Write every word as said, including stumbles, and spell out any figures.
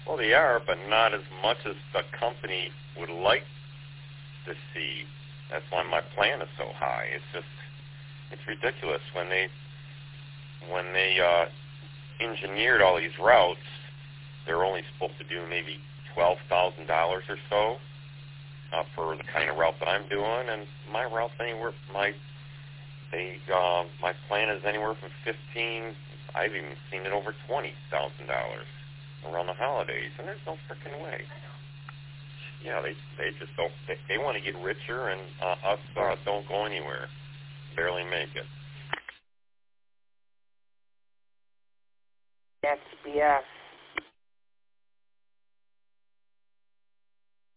Well, they are, but not as much as the company would like to see. That's why my plan is so high. It's just, it's ridiculous. When they, when they uh, engineered all these routes, they're only supposed to do maybe twelve thousand dollars or so uh, for the kind of route that I'm doing, and my route's anywhere, my, they, uh, my plan is anywhere from fifteen. I've even seen it over twenty thousand dollars around the holidays, and there's no freaking way. Yeah, they they just don't. They, they want to get richer, and uh, us uh, don't go anywhere. Barely make it. That's B S.